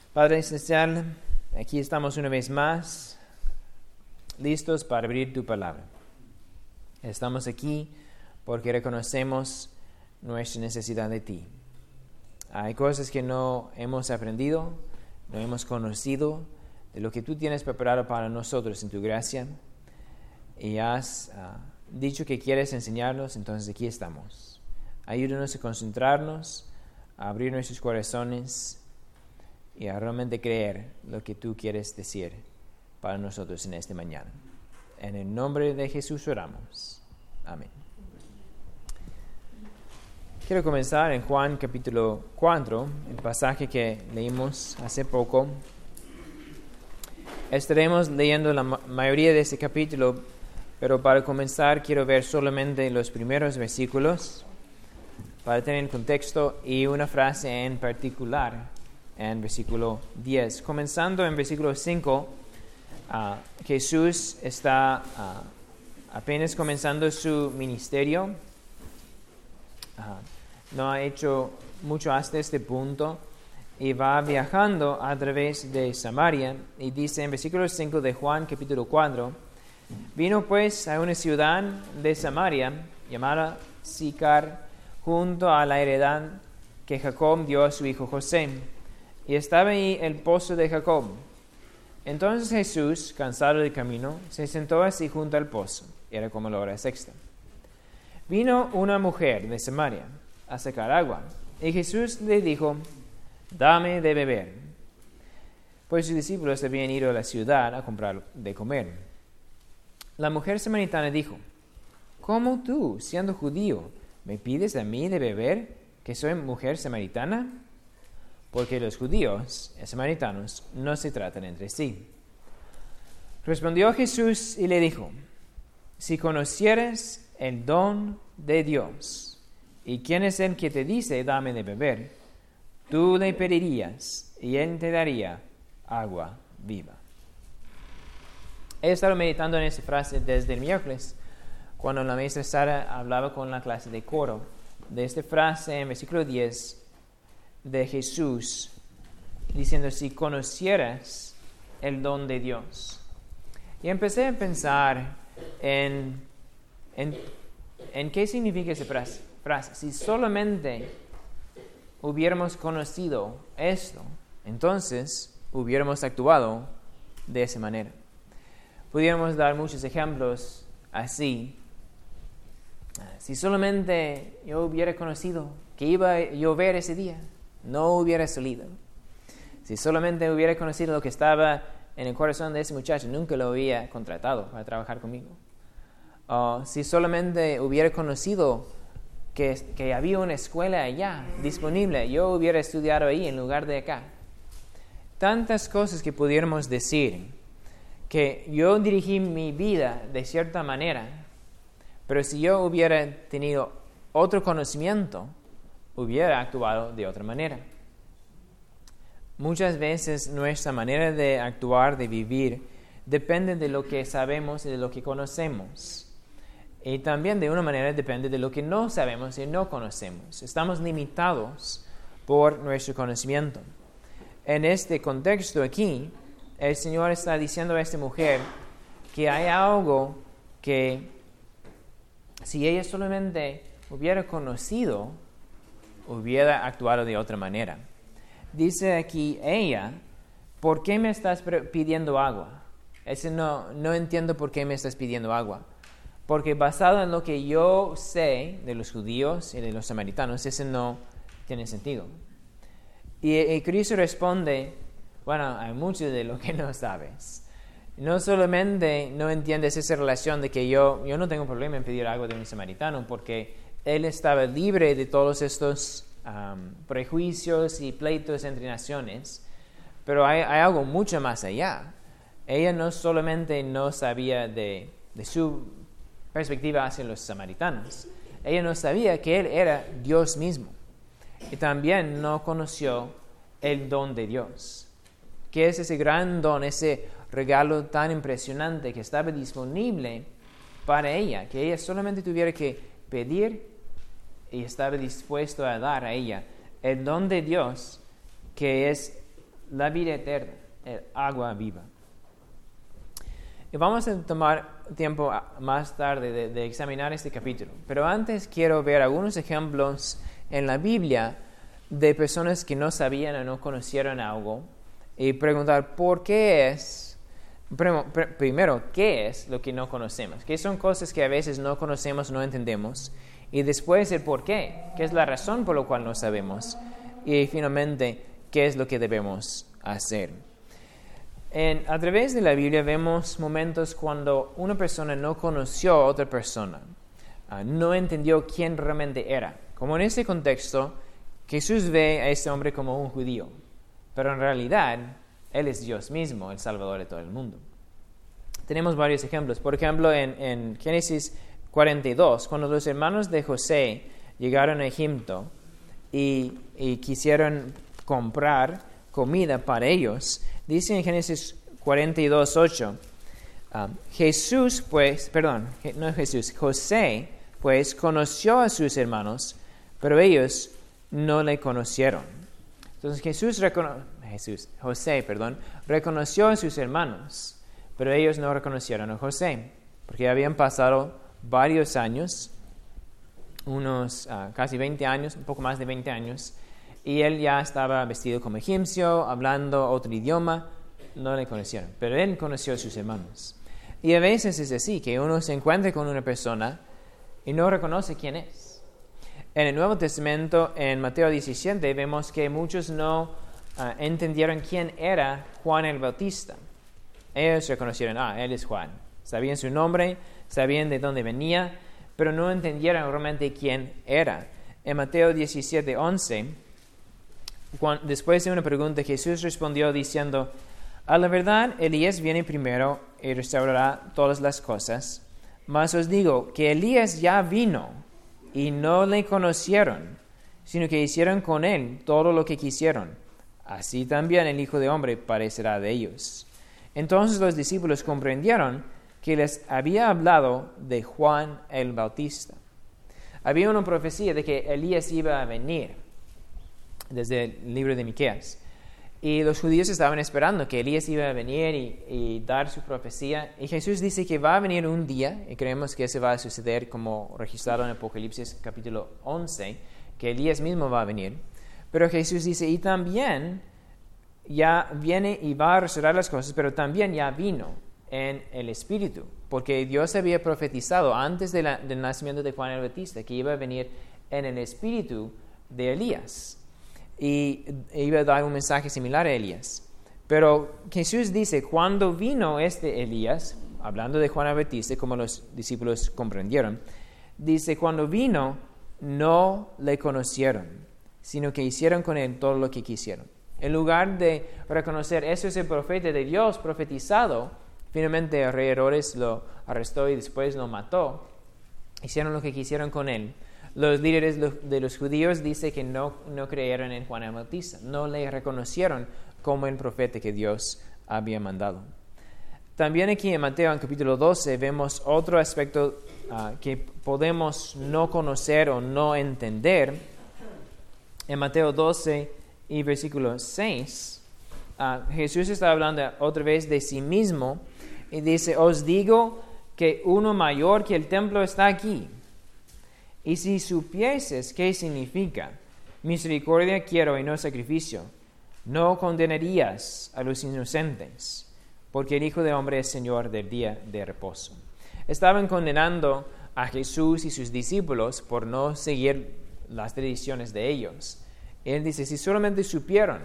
Padre Celestial, aquí estamos una vez más, listos para abrir tu palabra. Estamos aquí porque reconocemos nuestra necesidad de ti. Hay cosas que no hemos aprendido, no hemos conocido de lo que tú tienes preparado para nosotros en tu gracia. Y has dicho que quieres enseñarnos, entonces aquí estamos. Ayúdanos a concentrarnos, a abrir nuestros corazones y a realmente creer lo que tú quieres decir para nosotros en esta mañana. En el nombre de Jesús oramos. Amén. Quiero comenzar en Juan capítulo 4, el pasaje que leímos hace poco. Estaremos leyendo la mayoría de este capítulo, pero para comenzar quiero ver solamente los primeros versículos para tener el contexto y una frase en particular en versículo 10. Comenzando en versículo 5, Jesús está apenas comenzando su ministerio. No ha hecho mucho hasta este punto y va viajando a través de Samaria. Y dice en versículo 5 de Juan capítulo 4, vino pues a una ciudad de Samaria llamada Sicar, junto a la heredad que Jacob dio a su hijo José. Y estaba ahí el pozo de Jacob. Entonces Jesús, cansado del camino, se sentó así junto al pozo. Era como la hora sexta. Vino una mujer de Samaria a sacar agua. Y Jesús le dijo, dame de beber. Pues sus discípulos habían ido a la ciudad a comprar de comer. La mujer samaritana dijo, ¿cómo tú, siendo judío, me pides a mí de beber, que soy mujer samaritana? Porque los judíos y samaritanos no se tratan entre sí. Respondió Jesús y le dijo, si conocieres el don de Dios, y quién es el que te dice, dame de beber, tú le pedirías, y él te daría agua viva. He estado meditando en esta frase desde el miércoles, cuando la maestra Sara hablaba con la clase de coro, de esta frase en versículo 10, de Jesús, diciendo, si conocieras el don de Dios. Y empecé a pensar en qué significa esa frase. Si solamente hubiéramos conocido esto, entonces hubiéramos actuado de esa manera. Pudiéramos dar muchos ejemplos así. Si solamente yo hubiera conocido que iba a llover ese día, no hubiera salido. Si solamente hubiera conocido lo que estaba en el corazón de ese muchacho, nunca lo había contratado para trabajar conmigo. Si solamente hubiera conocido que había una escuela allá disponible, yo hubiera estudiado ahí en lugar de acá. Tantas cosas que pudiéramos decir, que yo dirigí mi vida de cierta manera, pero si yo hubiera tenido otro conocimiento, hubiera actuado de otra manera. Muchas veces nuestra manera de actuar, de vivir, depende de lo que sabemos y de lo que conocemos. Y también de una manera depende de lo que no sabemos y no conocemos. Estamos limitados por nuestro conocimiento. En este contexto aquí, el Señor está diciendo a esta mujer que hay algo que, si ella solamente hubiera conocido, hubiera actuado de otra manera. Dice aquí ella, ¿por qué me estás pidiendo agua? No entiendo por qué me estás pidiendo agua. Porque basado en lo que yo sé de los judíos y de los samaritanos, ese no tiene sentido. Y Cristo responde, bueno, hay mucho de lo que no sabes. No solamente no entiendes esa relación de que yo no tengo problema en pedir agua de un samaritano, porque él estaba libre de todos estos prejuicios y pleitos entre naciones, pero hay algo mucho más allá. Ella no solamente no sabía de su perspectiva hacia los samaritanos, ella no sabía que él era Dios mismo, y también no conoció el don de Dios, que es ese gran don, ese regalo tan impresionante que estaba disponible para ella, que ella solamente tuviera que pedir y estaba dispuesto a dar a ella el don de Dios, que es la vida eterna, el agua viva. Y vamos a tomar tiempo más tarde de examinar este capítulo. Pero antes quiero ver algunos ejemplos en la Biblia de personas que no sabían o no conocieron algo y preguntar por qué es, primero, ¿qué es lo que no conocemos? ¿Qué son cosas que a veces no conocemos, no entendemos? Y después el por qué, ¿qué es la razón por la cual no sabemos? Y finalmente, ¿qué es lo que debemos hacer? A través de la Biblia vemos momentos cuando una persona no conoció a otra persona, no entendió quién realmente era. Como en este contexto, Jesús ve a este hombre como un judío, pero en realidad Él es Dios mismo, el Salvador de todo el mundo. Tenemos varios ejemplos. Por ejemplo, en Génesis 42, cuando los hermanos de José llegaron a Egipto y quisieron comprar comida para ellos, dice en Génesis 42:8, José pues conoció a sus hermanos, pero ellos no le conocieron. Entonces José reconoció a sus hermanos, pero ellos no reconocieron a José, porque habían pasado varios años, unos casi 20 años, un poco más de 20 años, y él ya estaba vestido como egipcio, hablando otro idioma, no le conocieron, pero él conoció a sus hermanos. Y a veces es así, que uno se encuentra con una persona y no reconoce quién es. En el Nuevo Testamento, en Mateo 17, vemos que muchos no entendieron quién era Juan el Bautista. Ellos reconocieron, él es Juan. Sabían su nombre, sabían de dónde venía, pero no entendieron realmente quién era. En Mateo 17:11, después de una pregunta, Jesús respondió diciendo, a la verdad, Elías viene primero y restaurará todas las cosas. Mas os digo que Elías ya vino y no le conocieron, sino que hicieron con él todo lo que quisieron. Así también el Hijo de Hombre parecerá de ellos. Entonces los discípulos comprendieron que les había hablado de Juan el Bautista. Había una profecía de que Elías iba a venir, desde el libro de Miqueas. Y los judíos estaban esperando que Elías iba a venir y dar su profecía. Y Jesús dice que va a venir un día, y creemos que eso va a suceder como registrado en Apocalipsis capítulo 11, que Elías mismo va a venir. Pero Jesús dice, y también ya viene y va a restaurar las cosas, pero también ya vino en el Espíritu, porque Dios había profetizado antes del nacimiento de Juan el Bautista que iba a venir en el Espíritu de Elías. Y iba a dar un mensaje similar a Elías. Pero Jesús dice, cuando vino este Elías, hablando de Juan el Bautista, como los discípulos comprendieron, dice, cuando vino, no le conocieron, sino que hicieron con él todo lo que quisieron. En lugar de reconocer, eso es el profeta de Dios profetizado, finalmente el rey Herodes lo arrestó y después lo mató. Hicieron lo que quisieron con él. Los líderes de los judíos dicen que no creyeron en Juan el Bautista, no le reconocieron como el profeta que Dios había mandado. También aquí en Mateo, en capítulo 12, vemos otro aspecto que podemos no conocer o no entender. En Mateo 12 y versículo 6, Jesús está hablando otra vez de sí mismo y dice, os digo que uno mayor que el templo está aquí. Y si supieses qué significa, misericordia quiero y no sacrificio, no condenarías a los inocentes, porque el Hijo del Hombre es Señor del día de reposo. Estaban condenando a Jesús y sus discípulos por no seguir las tradiciones de ellos. Él dice, si solamente supieron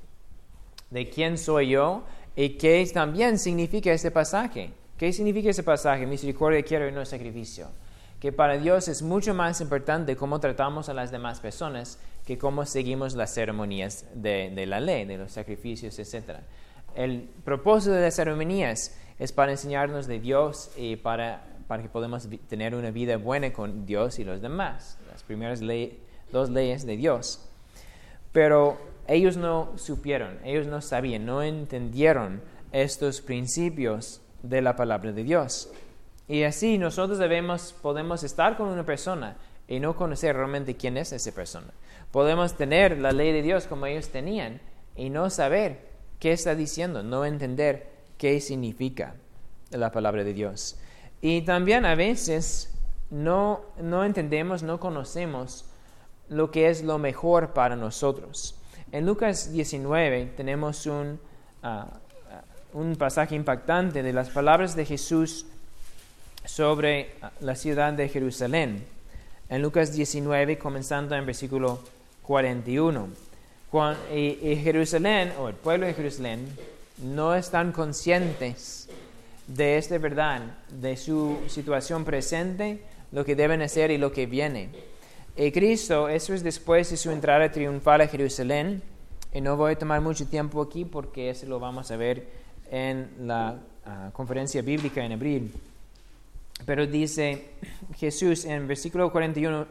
de quién soy yo y qué también significa este pasaje. ¿Qué significa ese pasaje? Misericordia quiero y no sacrificio. Que para Dios es mucho más importante cómo tratamos a las demás personas que cómo seguimos las ceremonias de la ley, de los sacrificios, etc. El propósito de las ceremonias es para enseñarnos de Dios y para que podamos tener una vida buena con Dios y los demás, las primeras dos leyes de Dios. Pero ellos no supieron, ellos no sabían, no entendieron estos principios de la palabra de Dios. Y así nosotros podemos estar con una persona y no conocer realmente quién es esa persona. Podemos tener la ley de Dios como ellos tenían y no saber qué está diciendo, no entender qué significa la palabra de Dios. Y también a veces no entendemos, no conocemos lo que es lo mejor para nosotros. En Lucas 19 tenemos un pasaje impactante de las palabras de Jesús sobre la ciudad de Jerusalén. En Lucas 19, comenzando en versículo 41. Y Jerusalén, o el pueblo de Jerusalén, no están conscientes de esta verdad, de su situación presente, lo que deben hacer y lo que viene. Y Cristo, eso es después de su entrada triunfal a Jerusalén, y no voy a tomar mucho tiempo aquí porque eso lo vamos a ver en la conferencia bíblica en abril. Pero dice Jesús en versículo 41,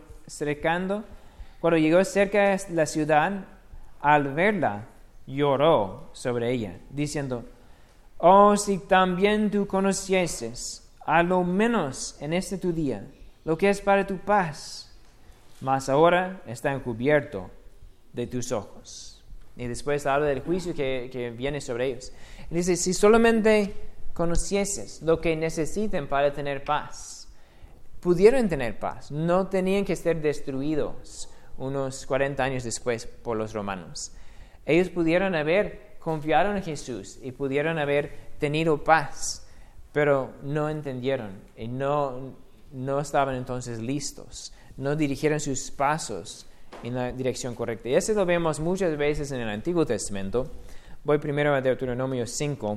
cuando llegó cerca de la ciudad, al verla, lloró sobre ella, diciendo: oh, si también tú conocieses, a lo menos en este tu día, lo que es para tu paz, mas ahora está encubierto de tus ojos. Y después habla del juicio que viene sobre ellos. Y dice, si solamente conocieses lo que necesiten para tener paz, pudieron tener paz, no tenían que ser destruidos unos 40 años después por los romanos. Ellos pudieron haber confiado en Jesús y pudieron haber tenido paz, pero no entendieron y no estaban entonces listos, no dirigieron sus pasos en la dirección correcta. Y eso lo vemos muchas veces en el Antiguo Testamento. Voy primero a Deuteronomio 5.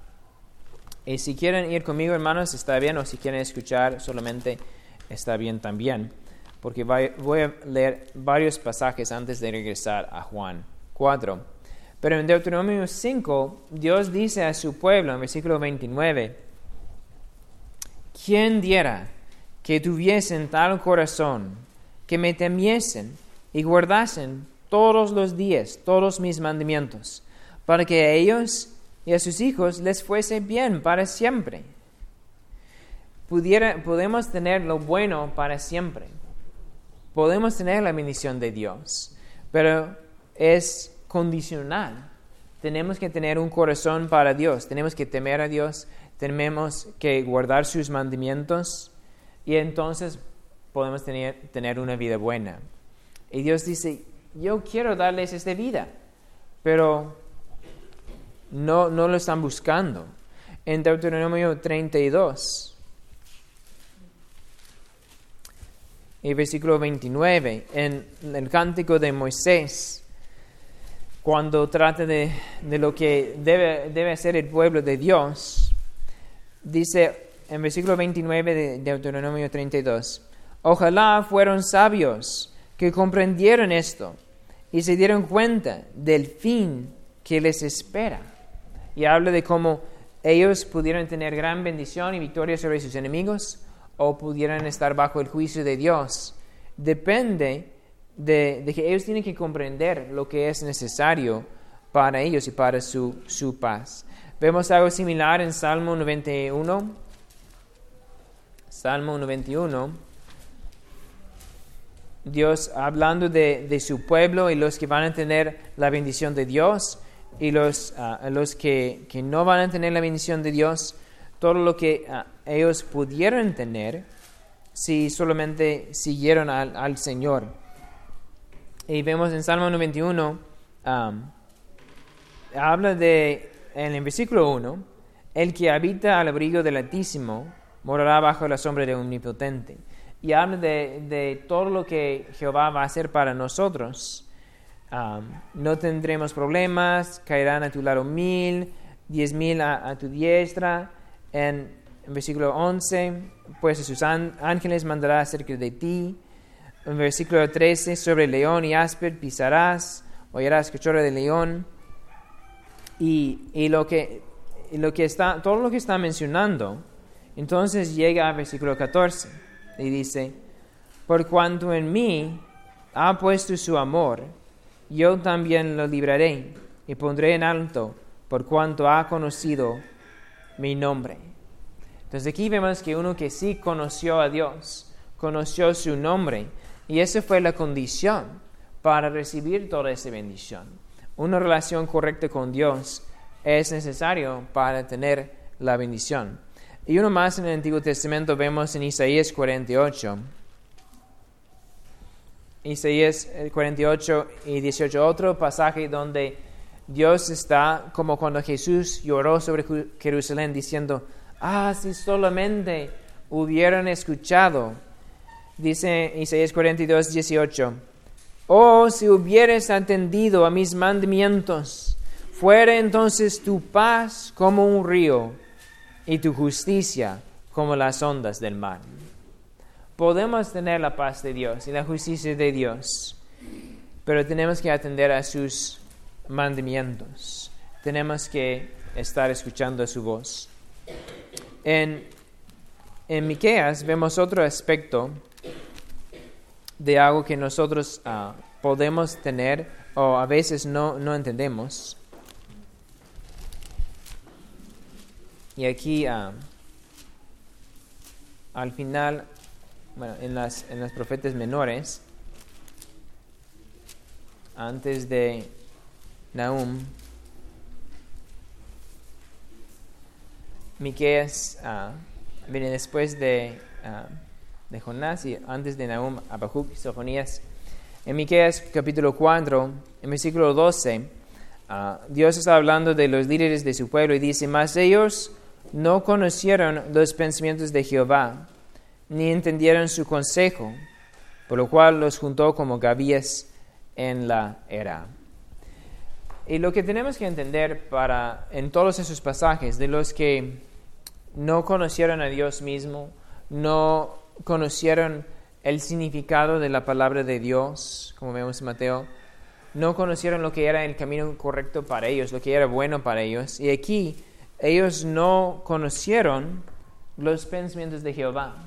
Y si quieren ir conmigo, hermanos, está bien, o si quieren escuchar solamente, está bien también, porque voy a leer varios pasajes antes de regresar a Juan 4. Pero en Deuteronomio 5, Dios dice a su pueblo, en versículo 29, ¿quién diera que tuviesen tal corazón, que me temiesen y guardasen todos los días, todos mis mandamientos, para que a ellos y a sus hijos les fuese bien para siempre? Podemos tener lo bueno para siempre. Podemos tener la bendición de Dios, pero es condicional. Tenemos que tener un corazón para Dios, tenemos que temer a Dios, tenemos que guardar sus mandamientos y entonces podemos tener una vida buena. Y Dios dice, yo quiero darles esta vida, pero no lo están buscando. En Deuteronomio 32 y versículo 29, en el cántico de Moisés, cuando trata de lo que debe hacer el pueblo de Dios, dice en versículo 29 de Deuteronomio 32, ojalá fueron sabios que comprendieron esto y se dieron cuenta del fin que les espera. Y habla de cómo ellos pudieron tener gran bendición y victoria sobre sus enemigos o pudieran estar bajo el juicio de Dios. Depende de que ellos tienen que comprender lo que es necesario para ellos y para su paz. Vemos algo similar en Salmo 91. Salmo 91. Dios hablando de su pueblo y los que van a tener la bendición de Dios y los que no van a tener la bendición de Dios, todo lo que ellos pudieron tener si solamente siguieron al Señor. Y vemos en Salmo 91, habla en el versículo 1, el que habita al abrigo del Altísimo morará bajo la sombra de Omnipotente. Y habla de todo lo que Jehová va a hacer para nosotros. No tendremos problemas, caerán a tu lado 1,000, 10,000 a tu diestra. En versículo 11, pues a sus ángeles mandará acerca de ti. En versículo 13, sobre león y áspid pisarás, oirás cachorro de león. Y todo lo que está mencionando, entonces llega al versículo 14 y dice, por cuanto en mí ha puesto su amor, yo también lo libraré y pondré en alto por cuanto ha conocido mi nombre. Entonces aquí vemos que uno que sí conoció a Dios, conoció su nombre, y esa fue la condición para recibir toda esa bendición. Una relación correcta con Dios es necesario para tener la bendición. Y uno más en el Antiguo Testamento vemos en Isaías 48. Isaías 48 y 18, otro pasaje donde Dios está como cuando Jesús lloró sobre Jerusalén diciendo, si solamente hubieran escuchado. Dice Isaías 42, 18, si hubieras atendido a mis mandamientos, fuera entonces tu paz como un río y tu justicia como las ondas del mar. Podemos tener la paz de Dios y la justicia de Dios, pero tenemos que atender a sus mandamientos. Tenemos que estar escuchando su voz. En Miqueas vemos otro aspecto de algo que nosotros podemos tener o a veces no entendemos. Y aquí al final, en las profetas menores, antes de Nahum, Miqueas viene después de Jonás y antes de Nahum, Habacuc y Sofonías. En Miqueas capítulo 4, en versículo 12, Dios está hablando de los líderes de su pueblo y dice, mas ellos no conocieron los pensamientos de Jehová, ni entendieron su consejo, por lo cual los juntó como gavillas en la era. Y lo que tenemos que entender en todos esos pasajes, de los que no conocieron a Dios mismo, no conocieron el significado de la palabra de Dios, como vemos en Mateo, no conocieron lo que era el camino correcto para ellos, lo que era bueno para ellos. Y aquí ellos no conocieron los pensamientos de Jehová.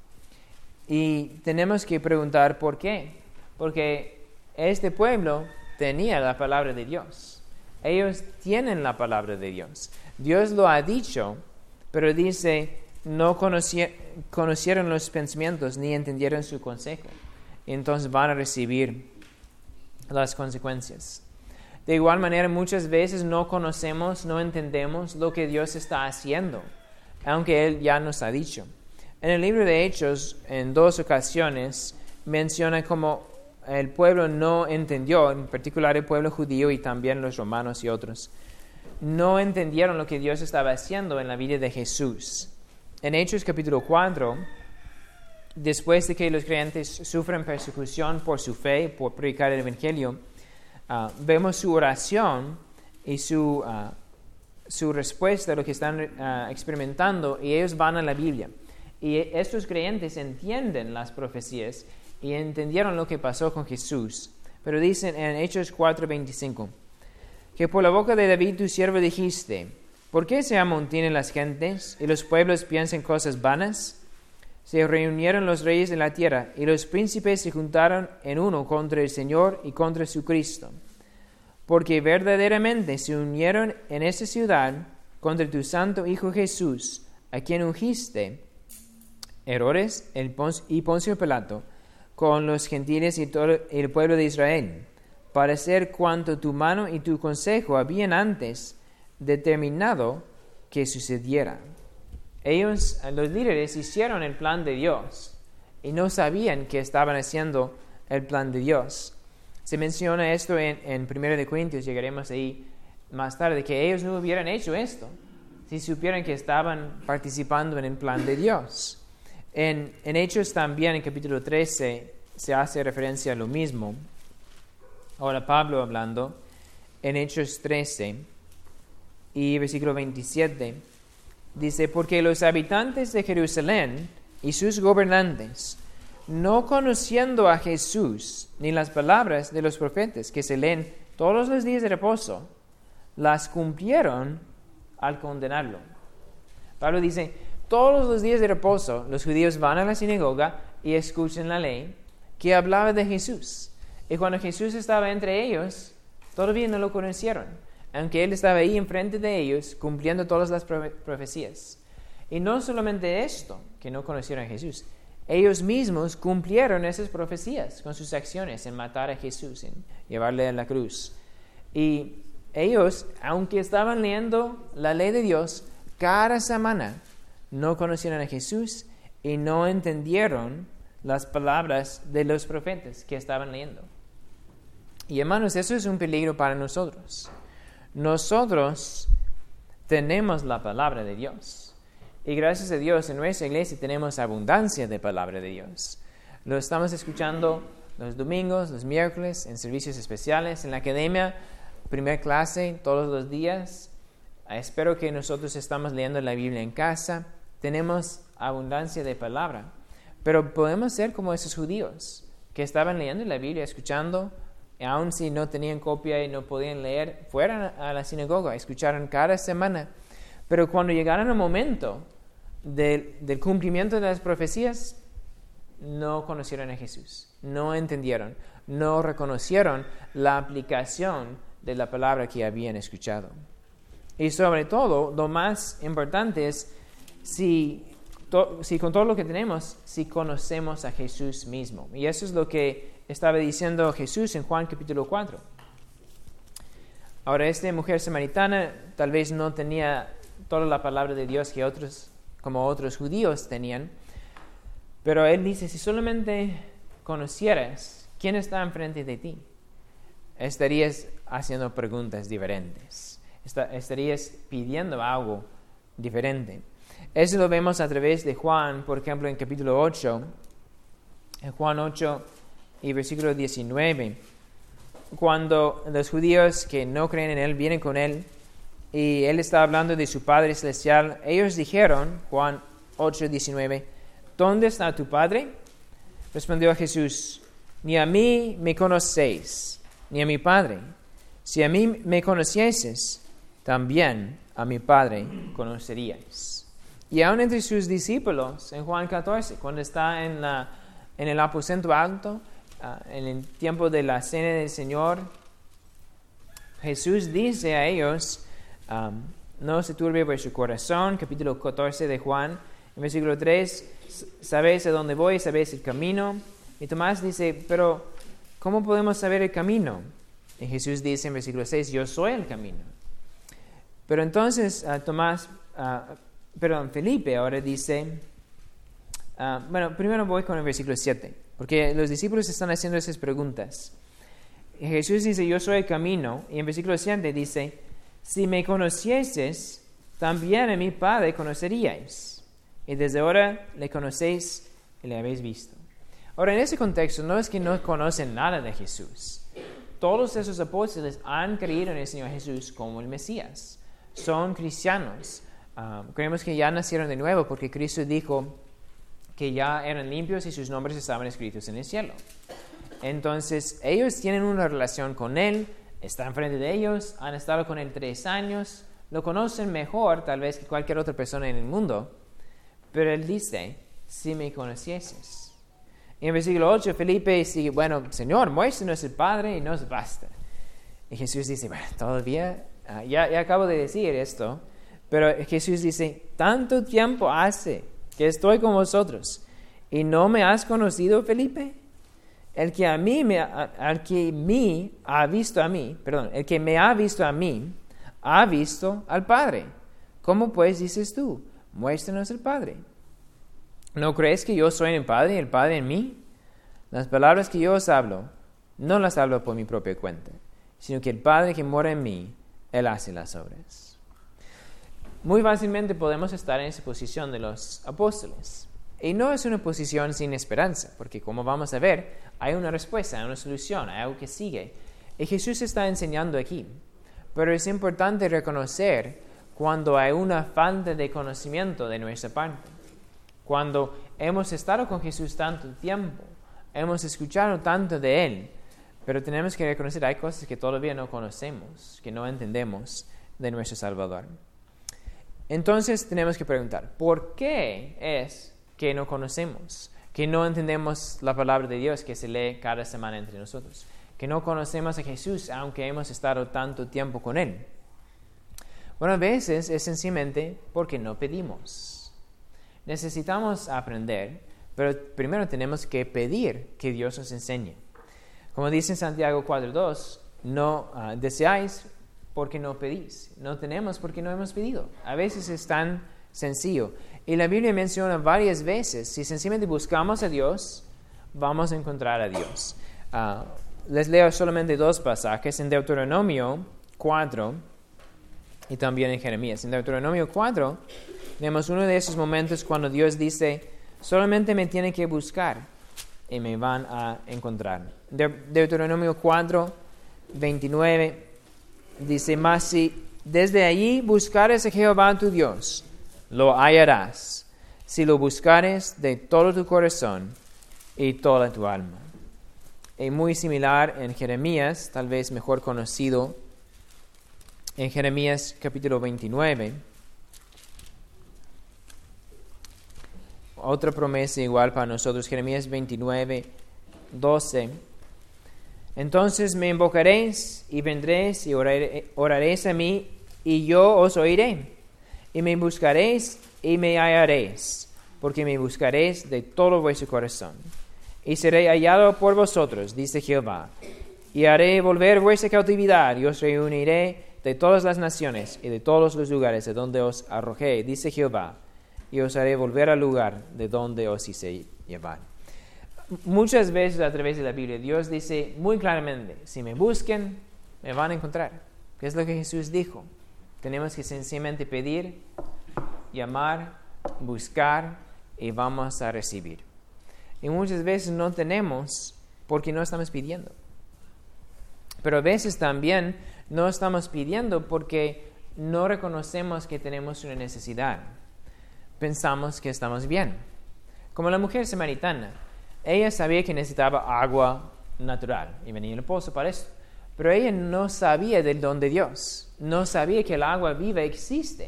Y tenemos que preguntar por qué. Porque este pueblo tenía la palabra de Dios. Ellos tienen la palabra de Dios. Dios lo ha dicho, pero dice, no conocieron los pensamientos ni entendieron su consejo. Y entonces van a recibir las consecuencias. De igual manera, muchas veces no conocemos, no entendemos lo que Dios está haciendo, aunque Él ya nos ha dicho. En el libro de Hechos, en 2 ocasiones, menciona cómo el pueblo no entendió, en particular el pueblo judío y también los romanos y otros, no entendieron lo que Dios estaba haciendo en la vida de Jesús. En Hechos capítulo 4, después de que los creyentes sufren persecución por su fe, por predicar el Evangelio, vemos su oración y su respuesta a lo que están experimentando, y ellos van a la Biblia. Y estos creyentes entienden las profecías y entendieron lo que pasó con Jesús. Pero dicen en Hechos 4:25, que por la boca de David tu siervo dijiste, ¿por qué se amontinan las gentes y los pueblos piensan cosas vanas? Se reunieron los reyes de la tierra y los príncipes se juntaron en uno contra el Señor y contra su Cristo. Porque verdaderamente se unieron en esta ciudad contra tu santo Hijo Jesús, a quien ungiste, Herodes y Poncio Pilato, con los gentiles y todo el pueblo de Israel, para hacer cuanto tu mano y tu consejo habían antes determinado que sucediera. Ellos, los líderes, hicieron el plan de Dios y no sabían que estaban haciendo el plan de Dios. Se menciona esto en 1 Corintios, llegaremos ahí más tarde, que ellos no hubieran hecho esto si supieran que estaban participando en el plan de Dios. En Hechos también, en capítulo 13, se hace referencia a lo mismo. Ahora Pablo hablando, en Hechos 13 y versículo 27, dice, porque los habitantes de Jerusalén y sus gobernantes, no conociendo a Jesús ni las palabras de los profetas que se leen todos los días de reposo, las cumplieron al condenarlo. Pablo dice, todos los días de reposo los judíos van a la sinagoga y escuchan la ley que hablaba de Jesús. Y cuando Jesús estaba entre ellos, todavía no lo conocieron, aunque Él estaba ahí enfrente de ellos cumpliendo todas las profecías. Y no solamente esto, que no conocieron a Jesús, ellos mismos cumplieron esas profecías con sus acciones en matar a Jesús, en llevarle a la cruz. Y ellos, aunque estaban leyendo la ley de Dios cada semana, no conocieron a Jesús y no entendieron las palabras de los profetas que estaban leyendo. Y hermanos, eso es un peligro para nosotros. Nosotros tenemos la palabra de Dios. Y gracias a Dios, en nuestra iglesia tenemos abundancia de palabra de Dios. Lo estamos escuchando los domingos, los miércoles, en servicios especiales, en la academia, primer clase, todos los días. Espero que nosotros estamos leyendo la Biblia en casa. Tenemos abundancia de palabra. Pero podemos ser como esos judíos que estaban leyendo la Biblia, escuchando, aun si no tenían copia y no podían leer, fueran a la sinagoga, escucharon cada semana. Pero cuando llegaron al momento del cumplimiento de las profecías, no conocieron a Jesús, no entendieron, no reconocieron la aplicación de la palabra que habían escuchado. Y sobre todo, lo más importante es si con todo lo que tenemos, si conocemos a Jesús mismo. Y eso es lo que estaba diciendo Jesús en Juan capítulo 4. Ahora, esta mujer samaritana tal vez no tenía toda la palabra de Dios que como otros judíos tenían, pero él dice, si solamente conocieras quién está enfrente de ti, estarías haciendo preguntas diferentes, estarías pidiendo algo diferente. Eso lo vemos a través de Juan, por ejemplo, en capítulo 8, en Juan 8 y versículo 19, cuando los judíos que no creen en él vienen con él, y él está hablando de su Padre Celestial, ellos dijeron, Juan 8, 19, ¿dónde está tu Padre? Respondió Jesús, ni a mí me conocéis, ni a mi Padre. Si a mí me conocieses, también a mi Padre conoceríais. Y aún entre sus discípulos, en Juan 14, cuando está en el aposento alto, en el tiempo de la cena del Señor, Jesús dice a ellos, no se turbe vuestro corazón, capítulo 14 de Juan, en versículo 3, sabéis a dónde voy, sabéis el camino. Y Tomás dice, pero ¿cómo podemos saber el camino? Y Jesús dice en versículo 6, yo soy el camino. Pero entonces Felipe ahora dice, primero voy con el versículo 7, porque los discípulos están haciendo esas preguntas. Y Jesús dice, yo soy el camino, y en versículo 7 dice, si me conocieses, también a mi Padre conoceríais, y desde ahora le conocéis y le habéis visto. Ahora, en ese contexto, no es que no conocen nada de Jesús. Todos esos apóstoles han creído en el Señor Jesús como el Mesías. Son cristianos. Creemos que ya nacieron de nuevo porque Cristo dijo que ya eran limpios y sus nombres estaban escritos en el cielo. Entonces, ellos tienen una relación con Él, están frente de ellos, han estado con Él 3 años, lo conocen mejor tal vez que cualquier otra persona en el mundo, pero Él dice, si me conocieses. Y en versículo 8, Felipe sigue, Señor, muéstranos el Padre y nos basta. Y Jesús dice, todavía, ya acabo de decir esto, pero Jesús dice, tanto tiempo hace que estoy con vosotros y no me has conocido, Felipe. El que me ha visto a mí, ha visto al Padre. ¿Cómo pues dices tú? Muéstranos el Padre. ¿No crees que yo soy en el Padre y el Padre en mí? Las palabras que yo os hablo, no las hablo por mi propia cuenta, sino que el Padre que mora en mí, Él hace las obras. Muy fácilmente podemos estar en esa posición de los apóstoles. Y no es una posición sin esperanza, porque como vamos a ver, hay una respuesta, hay una solución, hay algo que sigue. Y Jesús está enseñando aquí. Pero es importante reconocer cuando hay una falta de conocimiento de nuestra parte. Cuando hemos estado con Jesús tanto tiempo, hemos escuchado tanto de Él, pero tenemos que reconocer que hay cosas que todavía no conocemos, que no entendemos de nuestro Salvador. Entonces tenemos que preguntar, ¿por qué es que no conocemos, que no entendemos la palabra de Dios que se lee cada semana entre nosotros, que no conocemos a Jesús aunque hemos estado tanto tiempo con Él? Bueno, a veces es sencillamente porque no pedimos. Necesitamos aprender, pero primero tenemos que pedir que Dios nos enseñe. Como dice en Santiago 4:2, no deseáis porque no pedís. No tenemos porque no hemos pedido. A veces es tan sencillo. Y la Biblia menciona varias veces, si sencillamente buscamos a Dios, vamos a encontrar a Dios. Les leo solamente 2 pasajes, en Deuteronomio 4 y también en Jeremías. En Deuteronomio 4 tenemos uno de esos momentos cuando Dios dice, solamente me tienen que buscar y me van a encontrar. Deuteronomio 4, 29 dice, mas si desde allí buscares a Jehová tu Dios, lo hallarás, si lo buscares de todo tu corazón y toda tu alma. Y muy similar en Jeremías, tal vez mejor conocido, en Jeremías capítulo 29, otra promesa igual para nosotros, Jeremías 29, 12. Entonces me invocaréis y vendréis y oraréis a mí, y yo os oiré. Y me buscaréis y me hallaréis, porque me buscaréis de todo vuestro corazón. Y seré hallado por vosotros, dice Jehová. Y haré volver vuestra cautividad, y os reuniré de todas las naciones y de todos los lugares de donde os arrojé, dice Jehová. Y os haré volver al lugar de donde os hice llevar. Muchas veces a través de la Biblia Dios dice muy claramente, si me busquen, me van a encontrar. ¿Qué es lo que Jesús dijo? Tenemos que sencillamente pedir, llamar, buscar y vamos a recibir. Y muchas veces no tenemos porque no estamos pidiendo. Pero a veces también no estamos pidiendo porque no reconocemos que tenemos una necesidad. Pensamos que estamos bien. Como la mujer samaritana, ella sabía que necesitaba agua natural y venía al pozo para eso. Pero ella no sabía del don de Dios. No sabía que el agua viva existe.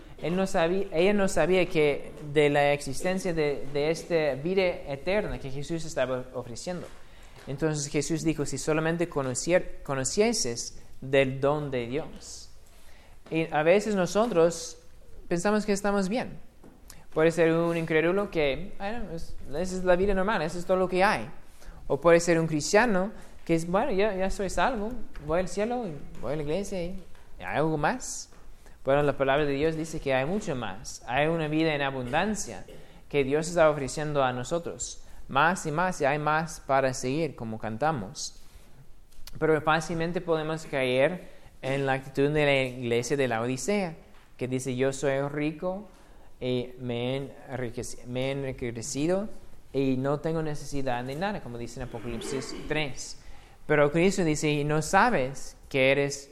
Ella no sabía que de la existencia de esta vida eterna que Jesús estaba ofreciendo. Entonces Jesús dijo, si solamente conocieses del don de Dios. Y a veces nosotros pensamos que estamos bien. Puede ser un incrédulo que, esa es la vida normal, eso es todo lo que hay. O puede ser un cristiano que es, bueno, ya soy salvo, voy al cielo, voy a la iglesia y hay algo más. Bueno, la palabra de Dios dice que hay mucho más. Hay una vida en abundancia que Dios está ofreciendo a nosotros. Más y más, y hay más para seguir, como cantamos. Pero fácilmente podemos caer en la actitud de la iglesia de la Odisea, que dice, yo soy rico y me he enriquecido y no tengo necesidad de nada, como dice en Apocalipsis 3. Pero Cristo dice, y no sabes que eres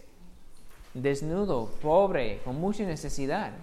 desnudo, pobre, con mucha necesidad.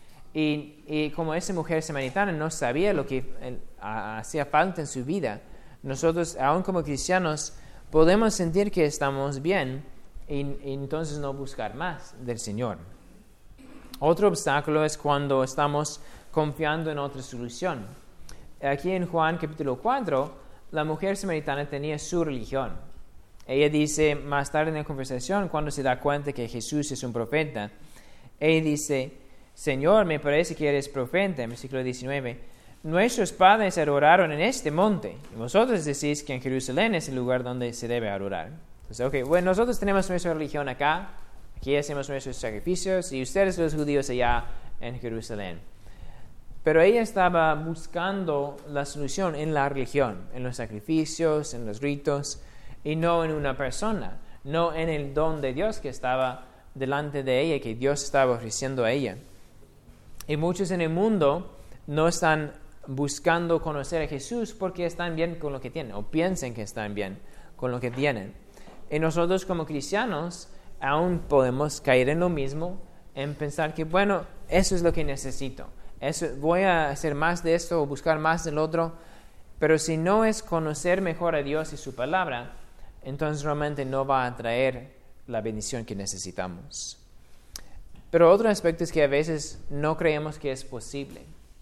Y como esa mujer samaritana no sabía lo que hacía falta en su vida, nosotros, aún como cristianos, podemos sentir que estamos bien y entonces no buscar más del Señor. Otro obstáculo es cuando estamos confiando en otra solución. Aquí en Juan capítulo 4, la mujer samaritana tenía su religión. Ella dice más tarde en la conversación, cuando se da cuenta que Jesús es un profeta, ella dice, Señor, me parece que eres profeta, en versículo 19, nuestros padres adoraron en este monte, y vosotros decís que en Jerusalén es el lugar donde se debe adorar. Entonces, bueno, nosotros tenemos nuestra religión acá, aquí hacemos nuestros sacrificios, y ustedes los judíos allá en Jerusalén. Pero ella estaba buscando la solución en la religión, en los sacrificios, en los ritos, y no en una persona, no en el don de Dios que estaba delante de ella, que Dios estaba ofreciendo a ella. Y muchos en el mundo no están buscando conocer a Jesús porque están bien con lo que tienen, o piensan que están bien con lo que tienen. Y nosotros como cristianos aún podemos caer en lo mismo, en pensar que, bueno, eso es lo que necesito. Voy a hacer más de esto o buscar más del otro. Pero si no es conocer mejor a Dios y su palabra, entonces realmente no va a traer la bendición que necesitamos. Pero otro aspecto es que a veces no creemos que es posible.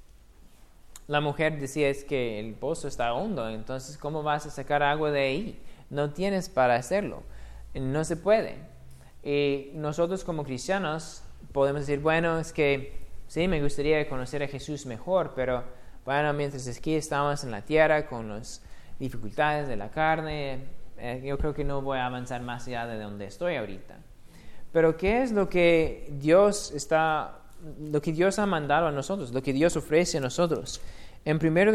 La mujer decía es que el pozo está hondo, entonces ¿cómo vas a sacar agua de ahí? No tienes para hacerlo. No se puede. Y nosotros como cristianos podemos decir, bueno, es que sí, me gustaría conocer a Jesús mejor, pero bueno, mientras aquí estamos en la tierra con las dificultades de la carne, yo creo que no voy a avanzar más allá de donde estoy ahorita. Pero ¿qué es lo que Dios ha mandado a nosotros, lo que Dios ofrece a nosotros? En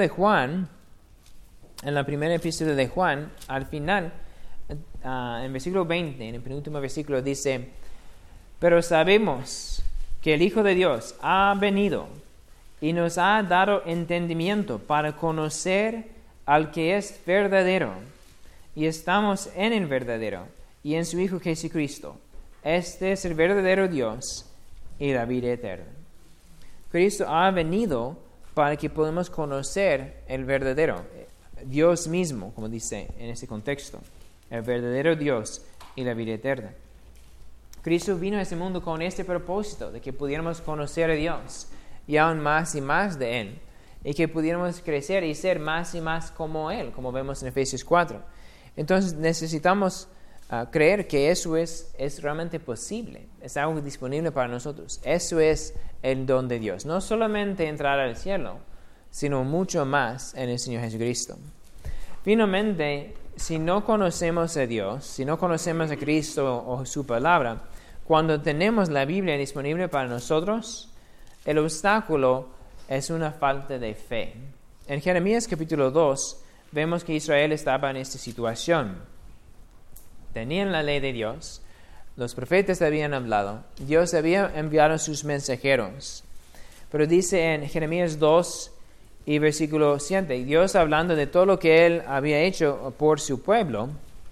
la primera epístola de Juan, al final, en versículo 20, en el penúltimo versículo, dice: pero sabemos que el Hijo de Dios ha venido y nos ha dado entendimiento para conocer al que es verdadero, y estamos en el verdadero y en su Hijo Jesucristo. Este es el verdadero Dios y la vida eterna. Cristo ha venido para que podamos conocer el verdadero, Dios mismo, como dice en ese contexto, el verdadero Dios y la vida eterna. Cristo vino a este mundo con este propósito, de que pudiéramos conocer a Dios y aún más y más de Él, y que pudiéramos crecer y ser más y más como Él, como vemos en Efesios 4. Entonces necesitamos creer que eso es realmente posible, es algo disponible para nosotros. Eso es el don de Dios, no solamente entrar al cielo, sino mucho más en el Señor Jesucristo. Finalmente, si no conocemos a Dios, si no conocemos a Cristo o su palabra, cuando tenemos la Biblia disponible para nosotros, el obstáculo es una falta de fe. En Jeremías capítulo 2 vemos que Israel estaba en esta situación. Tenían la ley de Dios, los profetas habían hablado, Dios había enviado a sus mensajeros. Pero dice en Jeremías 2 y versículo 7, Dios hablando de todo lo que Él había hecho por su pueblo,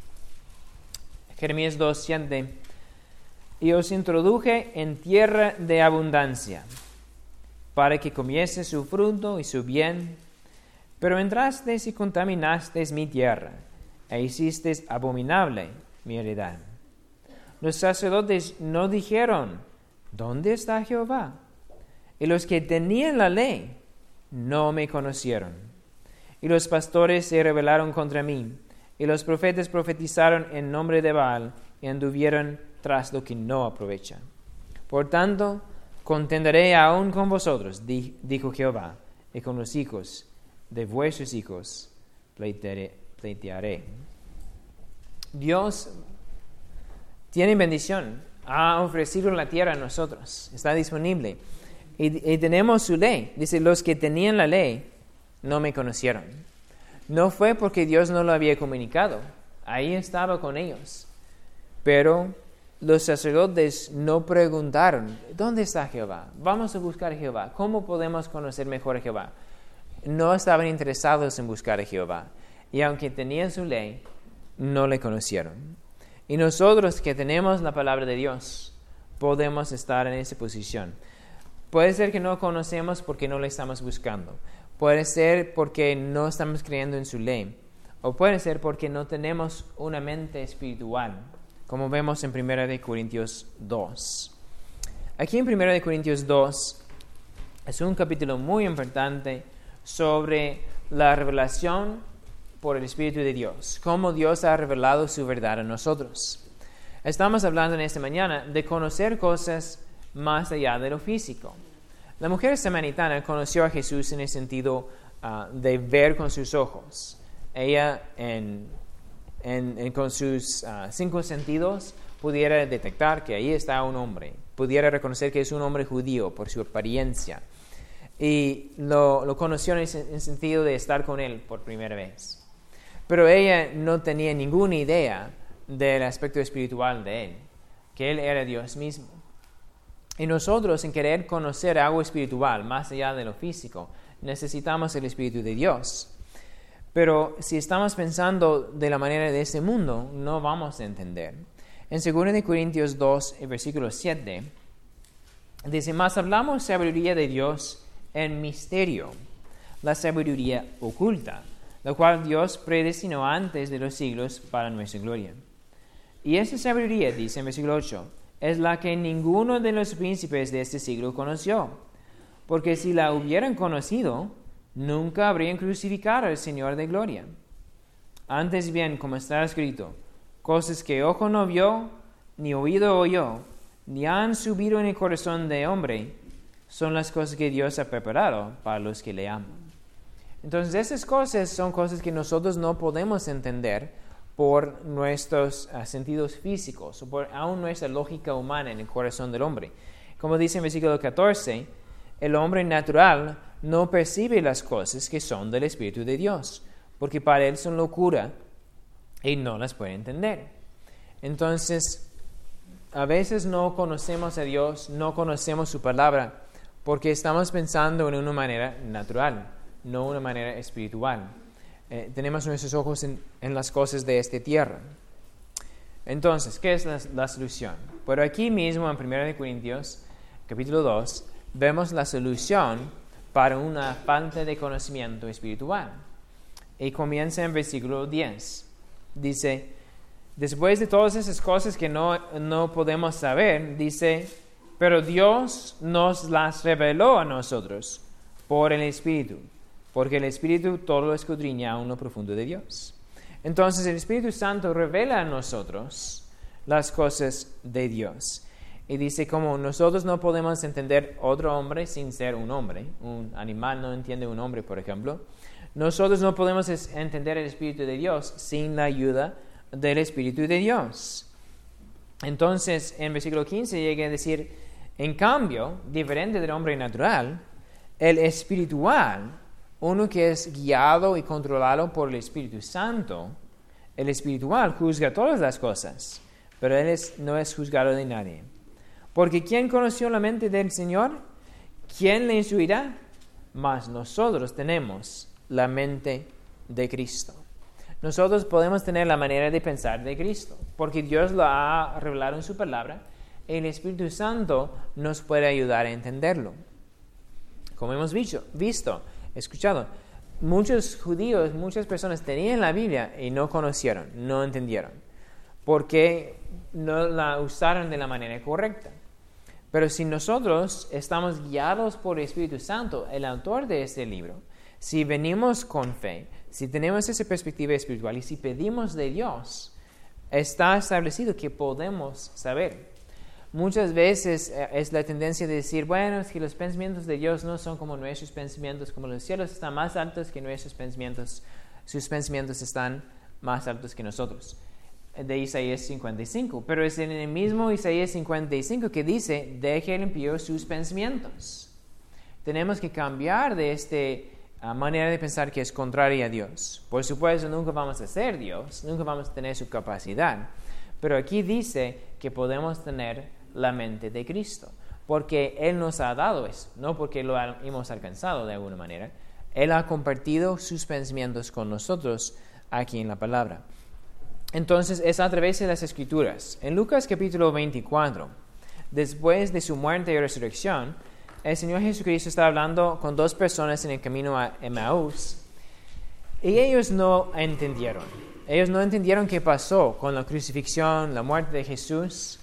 Jeremías 2, 7, y os introduje en tierra de abundancia, para que comiese su fruto y su bien, pero entrasteis y contaminasteis mi tierra, e hicisteis abominable mi heredad. Los sacerdotes no dijeron: ¿dónde está Jehová? Y los que tenían la ley no me conocieron. Y los pastores se rebelaron contra mí, y los profetas profetizaron en nombre de Baal, y anduvieron tras lo que no aprovecha. Por tanto, contenderé aún con vosotros, dijo Jehová, y con los hijos de vuestros hijos pleitearé. Dios tiene bendición, ha ofrecido la tierra a nosotros, está disponible. Y tenemos su ley. Dice: los que tenían la ley no me conocieron. No fue porque Dios no lo había comunicado, ahí estaba con ellos. Pero los sacerdotes no preguntaron: ¿dónde está Jehová? Vamos a buscar a Jehová. ¿Cómo podemos conocer mejor a Jehová? No estaban interesados en buscar a Jehová. Y aunque tenían su ley, no le conocieron. Y nosotros que tenemos la palabra de Dios, podemos estar en esa posición. Puede ser que no conocemos porque no le estamos buscando. Puede ser porque no estamos creyendo en su ley. O puede ser porque no tenemos una mente espiritual, como vemos en 1 Corintios 2. Aquí en 1 Corintios 2 es un capítulo muy importante sobre la revelación por el Espíritu de Dios, cómo Dios ha revelado su verdad a nosotros. Estamos hablando en esta mañana de conocer cosas más allá de lo físico. La mujer samaritana conoció a Jesús en el sentido de ver con sus ojos. Ella, con sus 5 sentidos, pudiera detectar que ahí está un hombre, pudiera reconocer que es un hombre judío por su apariencia. Y lo conoció en el sentido de estar con él por primera vez. Pero ella no tenía ninguna idea del aspecto espiritual de él, que él era Dios mismo. Y nosotros, en querer conocer algo espiritual, más allá de lo físico, necesitamos el Espíritu de Dios. Pero si estamos pensando de la manera de este mundo, no vamos a entender. En 2 Corintios 2, versículo 7, dice: mas hablamos sabiduría de Dios en misterio, la sabiduría oculta, la cual Dios predestinó antes de los siglos para nuestra gloria. Y esa sabiduría, dice en versículo 8, es la que ninguno de los príncipes de este siglo conoció, porque si la hubieran conocido, nunca habrían crucificado al Señor de gloria. Antes bien, como está escrito, cosas que ojo no vio, ni oído oyó, ni han subido en el corazón de hombre, son las cosas que Dios ha preparado para los que le aman. Entonces, esas cosas son cosas que nosotros no podemos entender por nuestros sentidos físicos o por aún nuestra lógica humana en el corazón del hombre. Como dice en versículo 14, el hombre natural no percibe las cosas que son del Espíritu de Dios, porque para él son locura y no las puede entender. Entonces, a veces no conocemos a Dios, no conocemos su palabra, porque estamos pensando en una manera natural, no una manera espiritual. Tenemos nuestros ojos en las cosas de esta tierra. Entonces, ¿qué es la solución? Pero aquí mismo en 1 Corintios, capítulo 2, vemos la solución para una falta de conocimiento espiritual. Y comienza en versículo 10. Dice, después de todas esas cosas que no podemos saber, dice, pero Dios nos las reveló a nosotros por el Espíritu, porque el Espíritu todo lo escudriña aún lo profundo de Dios. Entonces el Espíritu Santo revela a nosotros las cosas de Dios. Y dice, como nosotros no podemos entender otro hombre sin ser un hombre, un animal no entiende un hombre, por ejemplo, nosotros no podemos entender el Espíritu de Dios sin la ayuda del Espíritu de Dios. Entonces, en versículo 15 llega a decir, en cambio, diferente del hombre natural, el espiritual, uno que es guiado y controlado por el Espíritu Santo, el espiritual juzga todas las cosas, pero él no es juzgado de nadie. Porque ¿quién conoció la mente del Señor? ¿Quién le instruirá? Mas nosotros tenemos la mente de Cristo. Nosotros podemos tener la manera de pensar de Cristo, porque Dios lo ha revelado en su palabra, y el Espíritu Santo nos puede ayudar a entenderlo. Como hemos visto, escuchado, muchos judíos, muchas personas tenían la Biblia y no conocieron, no entendieron, porque no la usaron de la manera correcta. Pero si nosotros estamos guiados por el Espíritu Santo, el autor de este libro, si venimos con fe, si tenemos esa perspectiva espiritual y si pedimos de Dios, está establecido que podemos saber. Muchas veces es la tendencia de decir, bueno, es que los pensamientos de Dios no son como nuestros pensamientos, como los cielos están más altos que nuestros pensamientos, sus pensamientos están más altos que nosotros. De Isaías 55, pero es en el mismo Isaías 55 que dice, deje el impío sus pensamientos. Tenemos que cambiar de esta manera de pensar que es contraria a Dios. Por supuesto, nunca vamos a ser Dios, nunca vamos a tener su capacidad, pero aquí dice que podemos tener la mente de Cristo, porque Él nos ha dado eso, no porque lo hemos alcanzado de alguna manera. Él ha compartido sus pensamientos con nosotros aquí en la palabra. Entonces es a través de las Escrituras. En Lucas capítulo 24, después de su muerte y resurrección, el Señor Jesucristo está hablando con dos personas en el camino a Emaús y ellos no entendieron. Ellos no entendieron qué pasó con la crucifixión, la muerte de Jesús.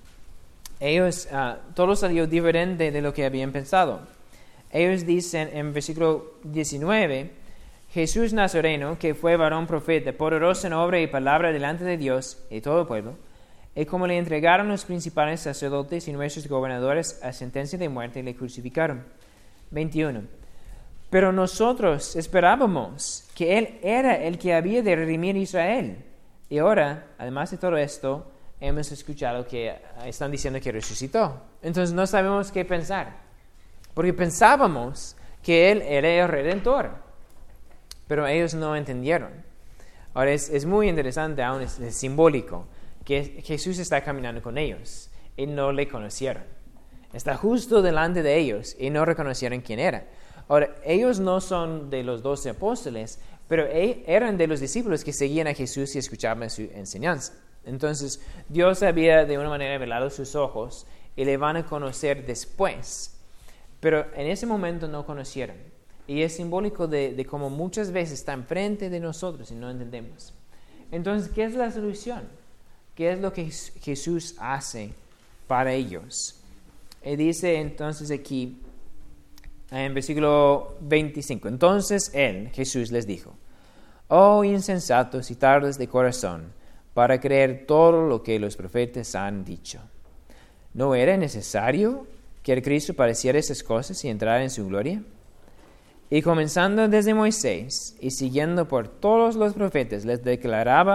Todo salió diferente de lo que habían pensado. Ellos dicen en versículo 19, Jesús Nazareno, que fue varón profeta, poderoso en obra y palabra delante de Dios y todo el pueblo, y como le entregaron los principales sacerdotes y nuestros gobernadores a sentencia de muerte, le crucificaron. 21. Pero nosotros esperábamos que Él era el que había de redimir a Israel. Y ahora, además de todo esto, hemos escuchado que están diciendo que resucitó. Entonces no sabemos qué pensar, porque pensábamos que Él era el Redentor. Pero ellos no entendieron. Ahora es muy interesante, aún es simbólico, que Jesús está caminando con ellos y no le conocieron. Está justo delante de ellos y no reconocieron quién era. Ahora, ellos no son de los 12 apóstoles, pero eran de los discípulos que seguían a Jesús y escuchaban su enseñanza. Entonces, Dios había de una manera velado sus ojos y le van a conocer después. Pero en ese momento no conocieron. Y es simbólico de cómo muchas veces está enfrente de nosotros y no entendemos. Entonces, ¿qué es la solución? ¿Qué es lo que Jesús hace para ellos? Y dice entonces aquí, en versículo 25, entonces Él, Jesús, les dijo, oh insensatos y tardos de corazón, para creer todo lo que los profetas han dicho. ¿No era necesario que el Cristo padeciera esas cosas y entrara en su gloria? Y comenzando desde Moisés y siguiendo por todos los profetas, les declaraba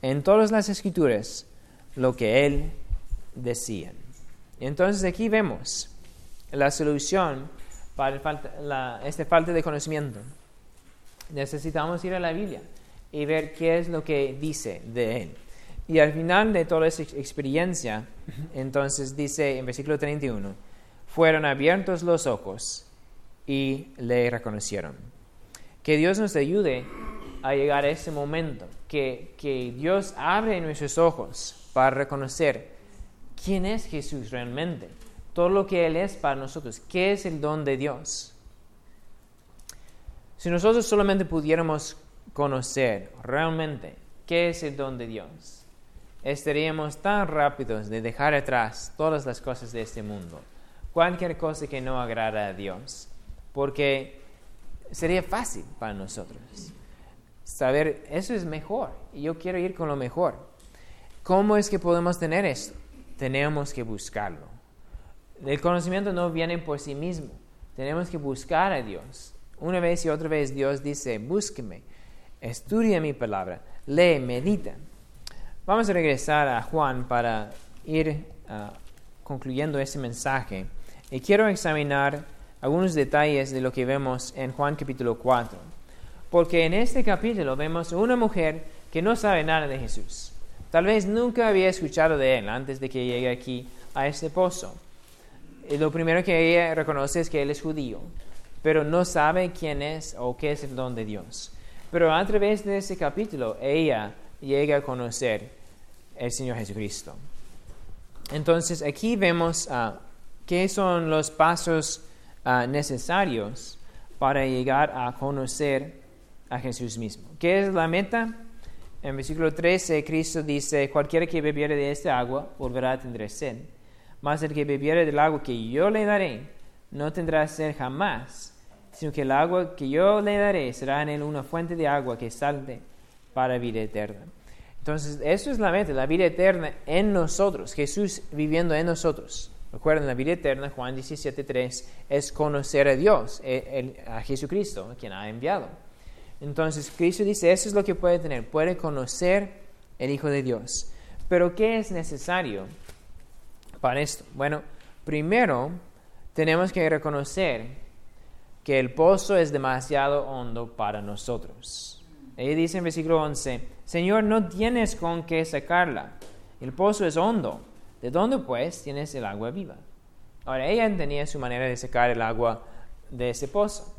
en todas las Escrituras lo que Él decía. Entonces aquí vemos la solución para esta falta de conocimiento. Necesitamos ir a la Biblia y ver qué es lo que dice de Él. Y al final de toda esa experiencia, entonces dice en versículo 31, fueron abiertos los ojos y le reconocieron. Que Dios nos ayude a llegar a ese momento, que Dios abre nuestros ojos para reconocer quién es Jesús realmente, todo lo que Él es para nosotros, qué es el don de Dios. Si nosotros solamente pudiéramos conocer realmente qué es el don de Dios, estaríamos tan rápidos de dejar atrás todas las cosas de este mundo, cualquier cosa que no agrada a Dios, porque sería fácil para nosotros saber, eso es mejor, y yo quiero ir con lo mejor. ¿Cómo es que podemos tener esto? Tenemos que buscarlo. El conocimiento no viene por sí mismo, tenemos que buscar a Dios. Una vez y otra vez Dios dice, búsqueme, estudia mi palabra, lee, medita. Vamos a regresar a Juan para ir concluyendo este mensaje. Y quiero examinar algunos detalles de lo que vemos en Juan capítulo 4. Porque en este capítulo vemos una mujer que no sabe nada de Jesús. Tal vez nunca había escuchado de Él antes de que llegue aquí a este pozo. Y lo primero que ella reconoce es que Él es judío, pero no sabe quién es o qué es el don de Dios. Pero a través de ese capítulo, ella llega a conocer al Señor Jesucristo. Entonces, aquí vemos qué son los pasos necesarios para llegar a conocer a Jesús mismo. ¿Qué es la meta? En versículo 13, Cristo dice, cualquiera que bebiere de esta agua volverá a tener sed. Mas el que bebiere del agua que yo le daré, no tendrá sed jamás, sino que el agua que yo le daré será en él una fuente de agua que salte para vida eterna. Entonces, eso es la meta, la vida eterna en nosotros, Jesús viviendo en nosotros. Recuerden, la vida eterna, Juan 17:3, es conocer a Dios, a Jesucristo, a quien ha enviado. Entonces, Cristo dice, eso es lo que puede tener, puede conocer el Hijo de Dios. Pero, ¿qué es necesario para esto? Bueno, primero, tenemos que reconocer que el pozo es demasiado hondo para nosotros. Ella dice en versículo 11, Señor, no tienes con qué sacarla. El pozo es hondo. ¿De dónde, pues, tienes el agua viva? Ahora, ella tenía su manera de sacar el agua de ese pozo.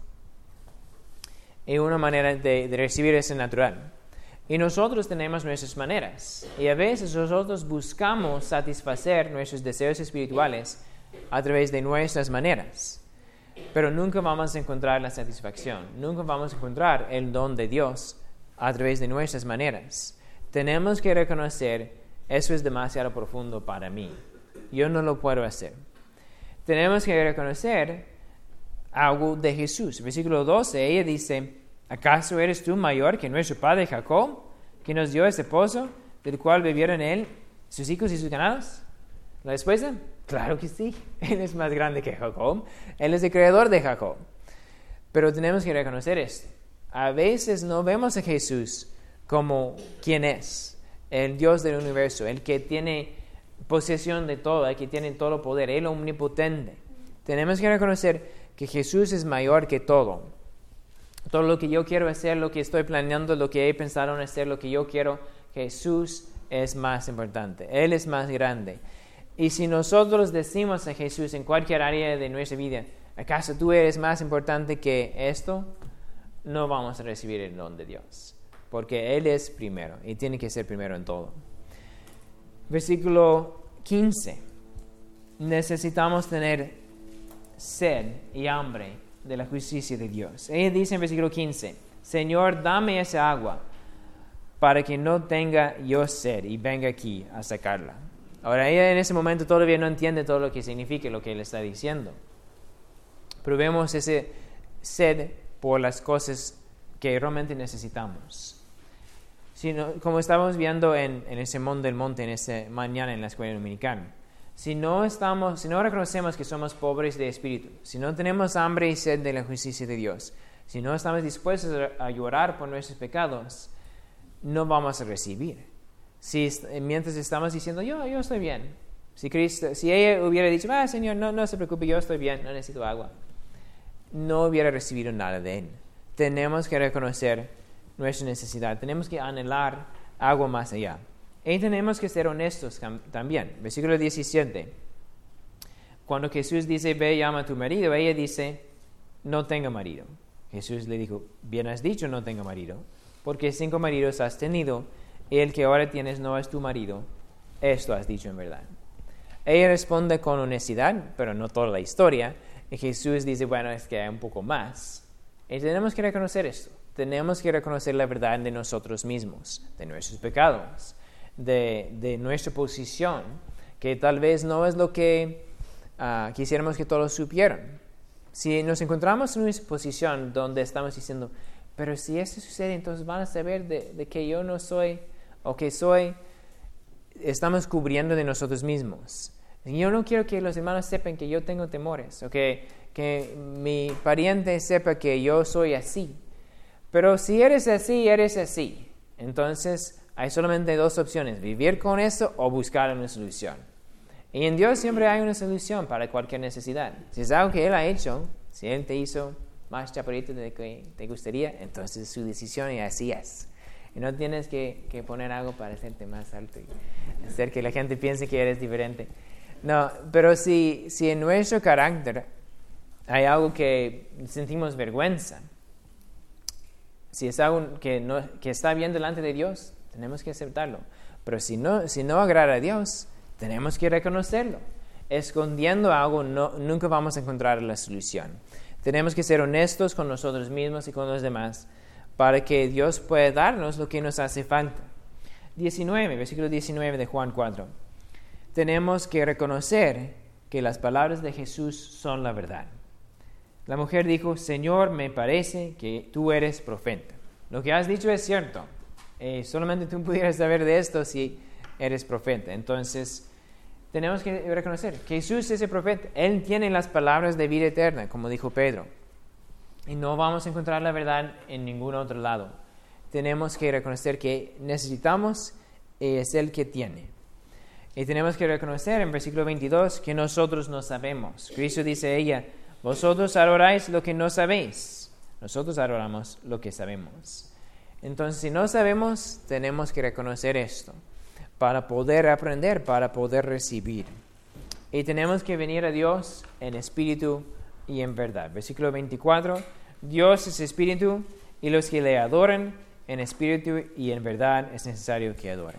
Y una manera de recibir ese natural. Y nosotros tenemos nuestras maneras. Y a veces nosotros buscamos satisfacer nuestros deseos espirituales a través de nuestras maneras. Pero nunca vamos a encontrar la satisfacción. Nunca vamos a encontrar el don de Dios a través de nuestras maneras. Tenemos que reconocer, eso es demasiado profundo para mí. Yo no lo puedo hacer. Tenemos que reconocer algo de Jesús. Versículo 12, ella dice, ¿acaso eres tú mayor que nuestro padre Jacob, que nos dio este pozo, del cual bebieron él, sus hijos y sus ganados? ¿La respuesta? Claro que sí. Él es más grande que Jacob. Él es el creador de Jacob. Pero tenemos que reconocer esto. A veces no vemos a Jesús como quien es, el Dios del universo, el que tiene posesión de todo, el que tiene todo poder, el omnipotente. Tenemos que reconocer que Jesús es mayor que todo. Todo lo que yo quiero hacer, lo que estoy planeando, lo que he pensado en hacer, lo que yo quiero, Jesús es más importante. Él es más grande. Y si nosotros decimos a Jesús en cualquier área de nuestra vida, ¿acaso tú eres más importante que esto? No vamos a recibir el don de Dios. Porque Él es primero y tiene que ser primero en todo. Versículo 15. Necesitamos tener sed y hambre de la justicia de Dios. Ella dice en versículo 15, Señor, dame esa agua para que no tenga yo sed y venga aquí a sacarla. Ahora, ella en ese momento todavía no entiende todo lo que significa lo que él está diciendo. Pero vemos ese sed por las cosas que realmente necesitamos. Como estábamos viendo en el Sermón del Monte en esta mañana en la escuela dominical, si no reconocemos que somos pobres de espíritu, si no tenemos hambre y sed de la justicia de Dios, si no estamos dispuestos a llorar por nuestros pecados, no vamos a recibir. Mientras estamos diciendo, yo estoy bien. Si ella hubiera dicho, Señor, no se preocupe, yo estoy bien, no necesito agua, no hubiera recibido nada de Él. Tenemos que reconocer nuestra necesidad, tenemos que anhelar algo más allá. Y tenemos que ser honestos también. Versículo 17. Cuando Jesús dice, ve, llama a tu marido, ella dice, no tengo marido. Jesús le dijo, bien has dicho, no tengo marido, porque 5 maridos has tenido, y el que ahora tienes no es tu marido. Esto has dicho en verdad. Ella responde con honestidad, pero no toda la historia. Y Jesús dice, bueno, es que hay un poco más. Y tenemos que reconocer esto. Tenemos que reconocer la verdad de nosotros mismos, de nuestros pecados, de nuestra posición, que tal vez no es lo que quisiéramos que todos supieran. Si nos encontramos en una posición donde estamos diciendo, pero si esto sucede, entonces van a saber de que yo no soy, o que soy, estamos cubriendo de nosotros mismos. Yo no quiero que los hermanos sepan que yo tengo temores, o que mi pariente sepa que yo soy así. Pero si eres así, eres así. Entonces hay solamente 2 opciones, vivir con eso o buscar una solución. Y en Dios siempre hay una solución para cualquier necesidad. Si es algo que Él ha hecho, si Él te hizo más chaparrito de que te gustaría, entonces es su decisión y así es. Y no tienes que poner algo para hacerte más alto y hacer que la gente piense que eres diferente. No, pero si en nuestro carácter hay algo que sentimos vergüenza, si es algo que está bien delante de Dios, tenemos que aceptarlo. Pero si no agrada a Dios, tenemos que reconocerlo. Escondiendo algo nunca vamos a encontrar la solución. Tenemos que ser honestos con nosotros mismos y con los demás para que Dios pueda darnos lo que nos hace falta. Versículo 19 de Juan 4. Tenemos que reconocer que las palabras de Jesús son la verdad. La mujer dijo, Señor, me parece que tú eres profeta. Lo que has dicho es cierto. Solamente tú pudieras saber de esto si eres profeta. Entonces, tenemos que reconocer que Jesús es el profeta. Él tiene las palabras de vida eterna, como dijo Pedro. Y no vamos a encontrar la verdad en ningún otro lado. Tenemos que reconocer que necesitamos y es Él que tiene. Y tenemos que reconocer en versículo 22 que nosotros no sabemos. Cristo dice a ella, vosotros adoráis lo que no sabéis. Nosotros adoramos lo que sabemos. Entonces, si no sabemos, tenemos que reconocer esto para poder aprender, para poder recibir. Y tenemos que venir a Dios en espíritu y en verdad. Versículo 24, Dios es espíritu y los que le adoran en espíritu y en verdad es necesario que adoren.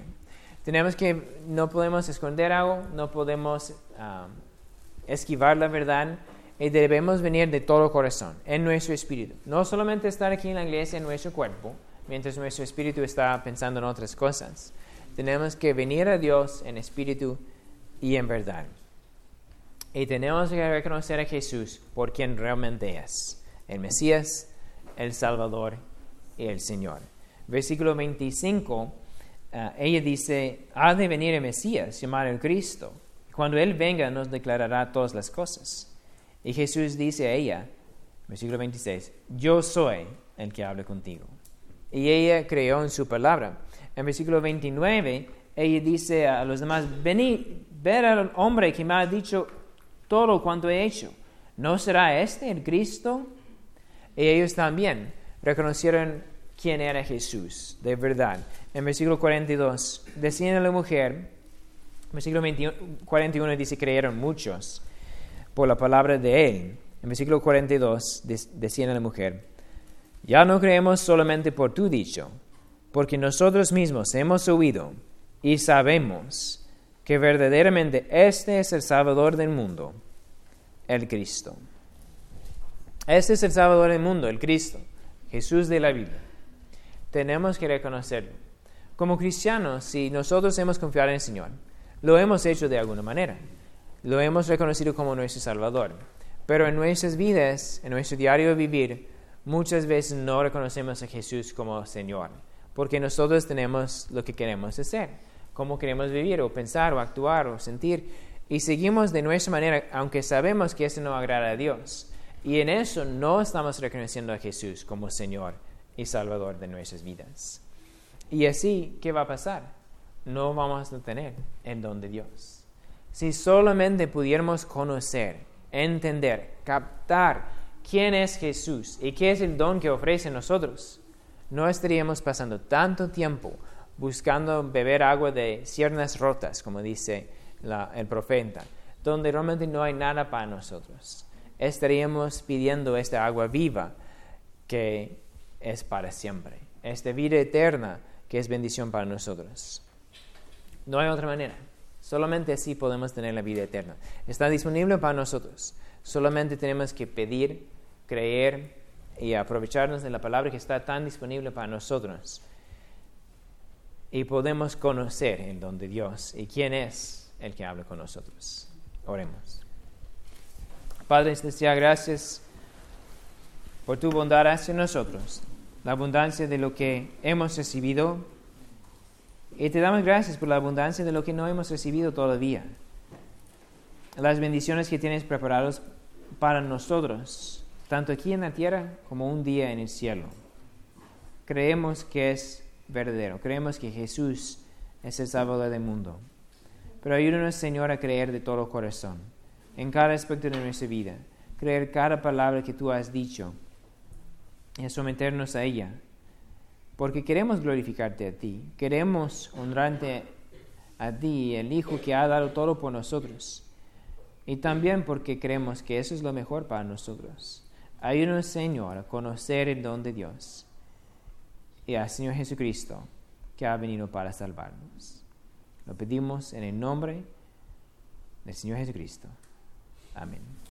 No podemos esconder algo, no podemos esquivar la verdad y debemos venir de todo corazón, en nuestro espíritu. No solamente estar aquí en la iglesia, en nuestro cuerpo, mientras nuestro espíritu está pensando en otras cosas. Tenemos que venir a Dios en espíritu y en verdad. Y tenemos que reconocer a Jesús por quien realmente es, el Mesías, el Salvador y el Señor. Versículo 25, ella dice, ha de venir el Mesías, llamado el Cristo. Cuando Él venga nos declarará todas las cosas. Y Jesús dice a ella, versículo 26, yo soy el que habla contigo. Y ella creyó en su palabra. En versículo 29, ella dice a los demás, venid, ver al hombre que me ha dicho todo cuanto he hecho. ¿No será este el Cristo? Y ellos también reconocieron quién era Jesús, de verdad. En versículo 42, decían a la mujer, versículo 41 dice, creyeron muchos por la palabra de él. En versículo 42 decían a la mujer, ya no creemos solamente por tu dicho, porque nosotros mismos hemos oído y sabemos que verdaderamente este es el Salvador del mundo, el Cristo. Este es el Salvador del mundo, el Cristo, Jesús de la Biblia. Tenemos que reconocerlo. Como cristianos, si nosotros hemos confiado en el Señor, lo hemos hecho de alguna manera. Lo hemos reconocido como nuestro Salvador. Pero en nuestras vidas, en nuestro diario vivir, muchas veces no reconocemos a Jesús como Señor. Porque nosotros tenemos lo que queremos hacer, cómo queremos vivir, o pensar, o actuar, o sentir. Y seguimos de nuestra manera, aunque sabemos que eso no agrada a Dios. Y en eso no estamos reconociendo a Jesús como Señor y Salvador de nuestras vidas. Y así, ¿qué va a pasar? no vamos a tener el don de Dios. Si solamente pudiéramos conocer, entender, captar quién es Jesús y qué es el don que ofrece a nosotros, no estaríamos pasando tanto tiempo buscando beber agua de cisternas rotas, como dice el profeta, donde realmente no hay nada para nosotros. Estaríamos pidiendo esta agua viva que es para siempre, esta vida eterna que es bendición para nosotros. No hay otra manera. Solamente así podemos tener la vida eterna. Está disponible para nosotros. Solamente tenemos que pedir, creer y aprovecharnos de la palabra que está tan disponible para nosotros. Y podemos conocer el don de Dios y quién es el que habla con nosotros. Oremos. Padre Celestial, gracias por tu bondad hacia nosotros, la abundancia de lo que hemos recibido, y te damos gracias por la abundancia de lo que no hemos recibido todavía, las bendiciones que tienes preparadas para nosotros, tanto aquí en la tierra como un día en el cielo. Creemos que es verdadero, creemos que Jesús es el Salvador del mundo, pero ayúdanos, Señor, a creer de todo corazón, en cada aspecto de nuestra vida, creer cada palabra que tú has dicho y a someternos a ella, porque queremos glorificarte a ti, queremos honrarte a ti, el Hijo que ha dado todo por nosotros, y también porque creemos que eso es lo mejor para nosotros. Ayúdanos, Señor, a conocer el don de Dios y al Señor Jesucristo, que ha venido para salvarnos. Lo pedimos en el nombre del Señor Jesucristo. Amén.